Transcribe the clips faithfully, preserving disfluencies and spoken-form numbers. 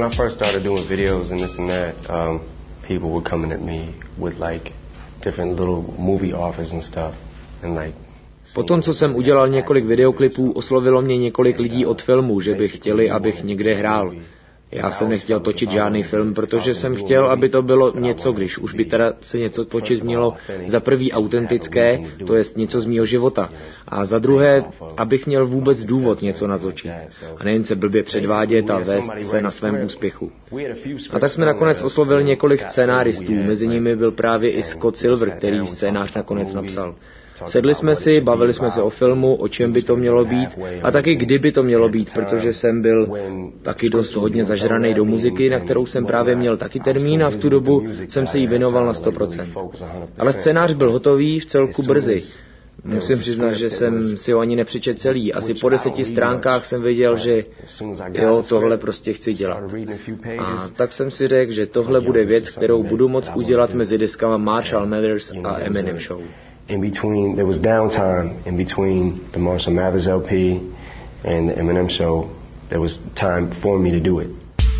when I first started doing videos and this and that, um, people were coming at me with like different little movie offers and stuff, and like. Potom, co jsem udělal několik videoklipů, oslovilo mě několik lidí od filmu, že by chtěli, abych někde hrál. Já jsem nechtěl točit žádný film, protože jsem chtěl, aby to bylo něco, když už by teda se něco točit mělo, za prvý autentické, to jest něco z mýho života, a za druhé, abych měl vůbec důvod něco natočit. A nejen se blbě předvádět a vést se na svém úspěchu. A tak jsme nakonec oslovili několik scénáristů, mezi nimi byl právě i Scott Silver, který scénář nakonec napsal. Sedli jsme si, bavili jsme se o filmu, o čem by to mělo být a taky kdy by to mělo být, protože jsem byl taky dost hodně zažranej do muziky, na kterou jsem právě měl taky termín a v tu dobu jsem se jí věnoval na sto procent. Ale scénář byl hotový v celku brzy. Musím přiznat, že jsem si ho ani nepřečet celý. Asi po deseti stránkách jsem věděl, že jo, tohle prostě chci dělat. A tak jsem si řekl, že tohle bude věc, kterou budu moct udělat mezi deskama Marshall Mathers a Eminem Show. In between, there was downtime in between the Marshall Mathers L P and the Eminem Show. There was time for me to do it.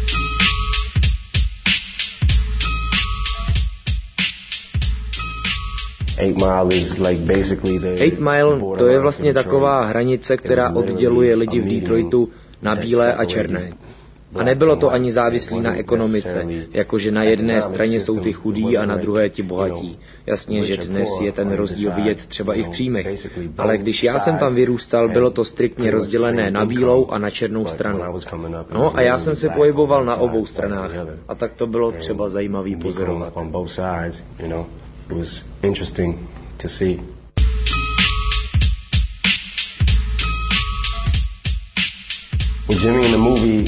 Eight Mile is like basically the. Eight Mile, to je vlastně taková hranice, která odděluje lidi v Detroitu na bílé a černé. A nebylo to ani závislý na ekonomice, jakože na jedné straně jsou ty chudí a na druhé ti bohatí. Jasně, že dnes je ten rozdíl vidět třeba i v příjmech. Ale když já jsem tam vyrůstal, bylo to striktně rozdělené na bílou a na černou stranu. No a já jsem se pohyboval na obou stranách. A tak to bylo třeba zajímavý pozorovat. Jimmy in the movie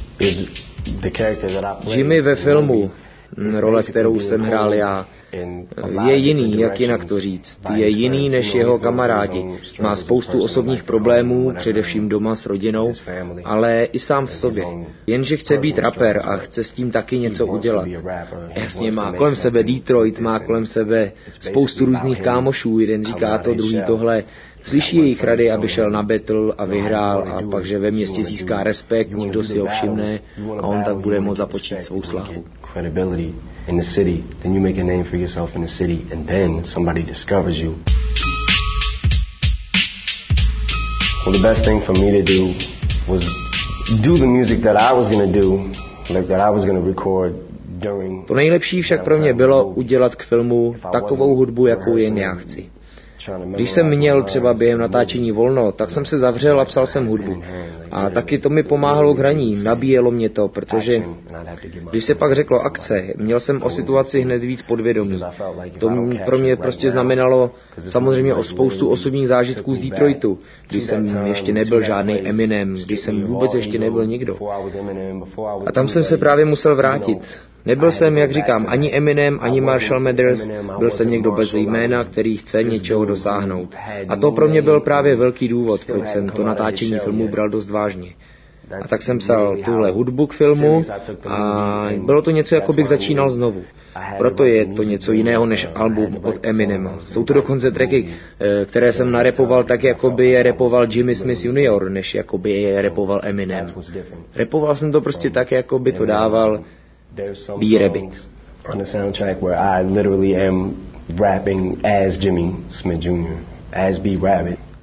Jimmy ve filmu, role, kterou jsem hrál já, je jiný, jak jinak to říct. Je jiný než jeho kamarádi. Má spoustu osobních problémů, především doma s rodinou, ale i sám v sobě. Jenže chce být rapper a chce s tím taky něco udělat. Jasně, má kolem sebe Detroit, má kolem sebe spoustu různých kámošů, jeden říká to, druhý tohle. Slyší jejich rady, aby šel na battle a vyhrál a pak, že ve městě získá respekt, někdo si ho všimne a on tak bude moct započít svou slávu. In the city, then you make a name for yourself in the city, and then somebody discovers you. Well, the best thing for me to do was do the music that I was gonna do, like that I was gonna record during. To nejlepší však pro mě bylo udělat k filmu takovou hudbu, jakou jen já chci. Když jsem měl třeba během natáčení volno, tak jsem se zavřel a psal jsem hudbu. A taky to mi pomáhalo k hraní, nabíjelo mě to, protože když se pak řeklo akce, měl jsem o situaci hned víc podvědomí. To pro mě prostě znamenalo samozřejmě o spoustu osobních zážitků z Detroitu, když jsem ještě nebyl žádný Eminem, když jsem vůbec ještě nebyl nikdo. A tam jsem se právě musel vrátit. Nebyl jsem, jak říkám, ani Eminem, ani Marshall Mathers, byl jsem někdo bez jména, který chce něčeho dosáhnout. A to pro mě byl právě velký důvod, proč jsem to natáčení filmu bral dost vážně. A tak jsem psal tuhle hudbu k filmu a bylo to něco, jako bych začínal znovu. Proto je to něco jiného než album od Eminema. Jsou to dokonce tracky, které jsem narepoval tak, jako by je repoval Jimmy Smith junior, než jako by je repoval Eminem. Repoval jsem to prostě tak, jako by to dával B Rabbit. On the soundtrack where I literally am rapping as Jimmy Smith junior, as B Rabbit.